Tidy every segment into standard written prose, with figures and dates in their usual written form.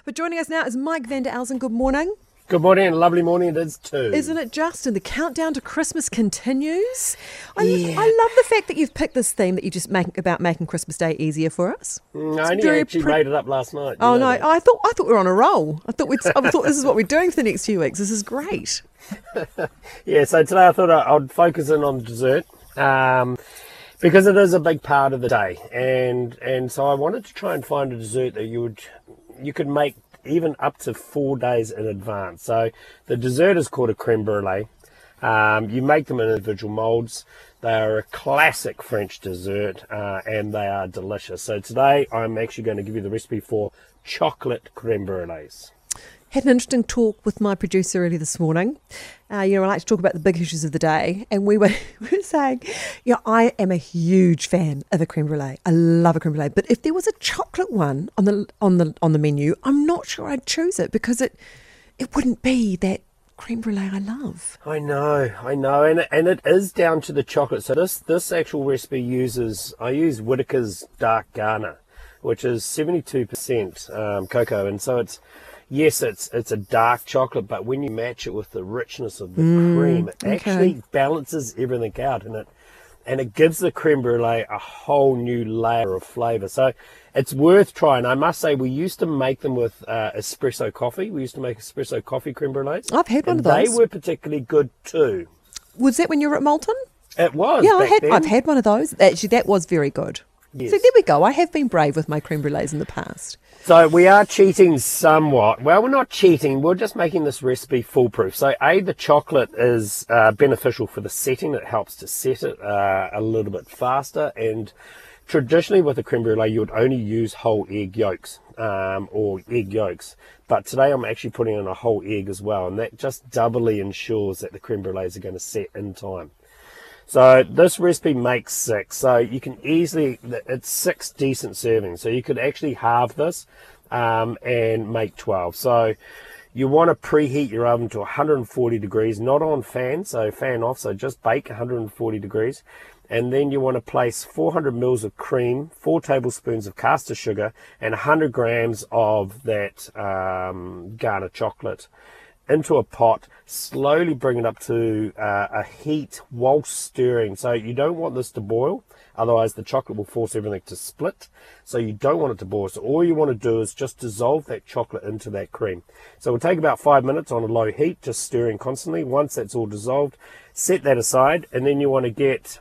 But joining us now is Mike van der Elsen. Good morning. Good morning, and lovely morning it is too. Isn't it just? And the countdown to Christmas continues. I love the fact that you've picked this theme that you just make about making Christmas Day easier for us. I only actually made it up last night. Oh no, I thought we were on a roll. I thought this is what we're doing for the next few weeks. This is great. Yeah, so today I thought I'd focus in on dessert. Because it is a big part of the day, and so I wanted to try and find a dessert that you could make even up to 4 days in advance. So the dessert is called a creme brulee. You make them in individual molds. They are a classic French dessert, and they are delicious. So today I'm actually going to give you the recipe for chocolate creme brulees. Had an interesting talk with my producer earlier this morning. I like to talk about the big issues of the day, and we were saying, I am a huge fan of a creme brulee. I love a creme brulee, but if there was a chocolate one on the menu, I'm not sure I'd choose it because it wouldn't be that creme brulee I love. I know, and it is down to the chocolate. So this actual recipe I use Whittaker's Dark Ghana, which is 72% cocoa, and so it's a dark chocolate, but when you match it with the richness of the cream, it actually balances everything out, and it gives the creme brulee a whole new layer of flavour. So it's worth trying. I must say, we used to make them with espresso coffee. We used to make espresso coffee creme brulees. I've had one of those. They were particularly good too. Was that when you were at Moulton? It was. Yeah, I've had one of those. Actually, that was very good. Yes. So there we go. I have been brave with my creme brulees in the past. So we are cheating somewhat. Well, we're not cheating. We're just making this recipe foolproof. So the chocolate is beneficial for the setting. It helps to set it a little bit faster. And traditionally with a creme brulee, you would only use whole egg yolks or egg yolks. But today I'm actually putting in a whole egg as well. And that just doubly ensures that the creme brulees are going to set in time. So this recipe makes 6, so you can it's 6 decent servings. So you could actually halve this and make 12. So you want to preheat your oven to 140 degrees, not on fan, so fan off, so just bake 140 degrees. And then you want to place 400 mils of cream, 4 tablespoons of caster sugar, and 100 grams of that Ghana chocolate into a pot. Slowly bring it up to a heat whilst stirring. So you don't want this to boil, otherwise the chocolate will force everything to split. So you don't want it to boil. So all you want to do is just dissolve that chocolate into that cream. So it will take about 5 minutes on a low heat, just stirring constantly. Once that's all dissolved, set that aside, and then you want to get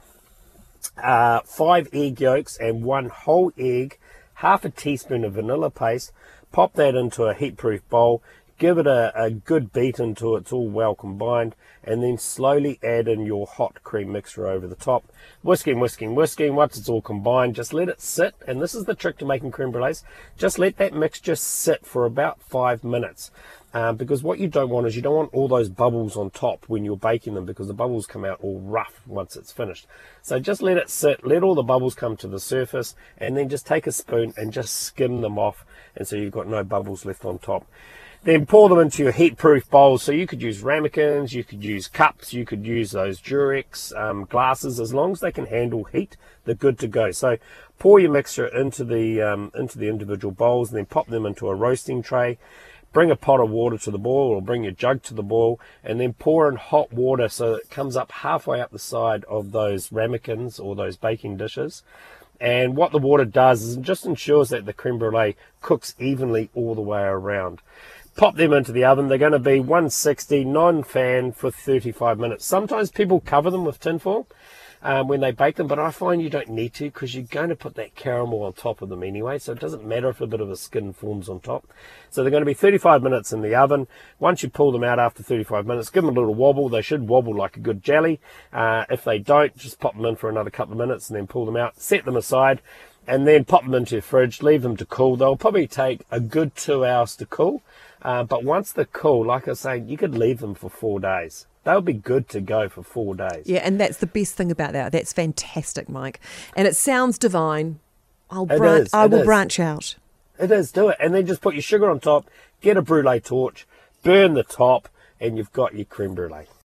5 egg yolks and 1 whole egg, half a teaspoon of vanilla paste. Pop that into a heat-proof bowl. Give it a good beat until it's all well combined, and then slowly add in your hot cream mixture over the top. Whisking. Once it's all combined, just let it sit, and this is the trick to making creme brulees. Just let that mixture sit for about 5 minutes, because what you don't want is you don't want all those bubbles on top when you're baking them, because the bubbles come out all rough once it's finished. So just let it sit, let all the bubbles come to the surface, and then just take a spoon and just skim them off, and so you've got no bubbles left on top. Then pour them into your heat-proof bowls. So you could use ramekins, you could use cups, you could use those Durex glasses. As long as they can handle heat, they're good to go. So pour your mixture into the individual bowls, and then pop them into a roasting tray. Bring a pot of water to the boil, or bring your jug to the boil, and then pour in hot water so it comes up halfway up the side of those ramekins or those baking dishes. And what the water does is it just ensures that the creme brulee cooks evenly all the way around. Pop them into the oven. They're going to be 160 non-fan for 35 minutes. Sometimes people cover them with tinfoil when they bake them, but I find you don't need to, because you're going to put that caramel on top of them anyway, so it doesn't matter if a bit of a skin forms on top. So they're going to be 35 minutes in the oven. Once you pull them out after 35 minutes, give them a little wobble. They should wobble like a good jelly. If they don't, just pop them in for another couple of minutes and then pull them out. Set them aside, and then pop them into your fridge. Leave them to cool. They'll probably take a good 2 hours to cool. But once they're cool, like I was saying, you could leave them for 4 days. They'll be good to go for 4 days. Yeah, and that's the best thing about that. That's fantastic, Mike. And it sounds divine. I will branch out. It is, do it. And then just put your sugar on top, get a brulee torch, burn the top, and you've got your creme brulee.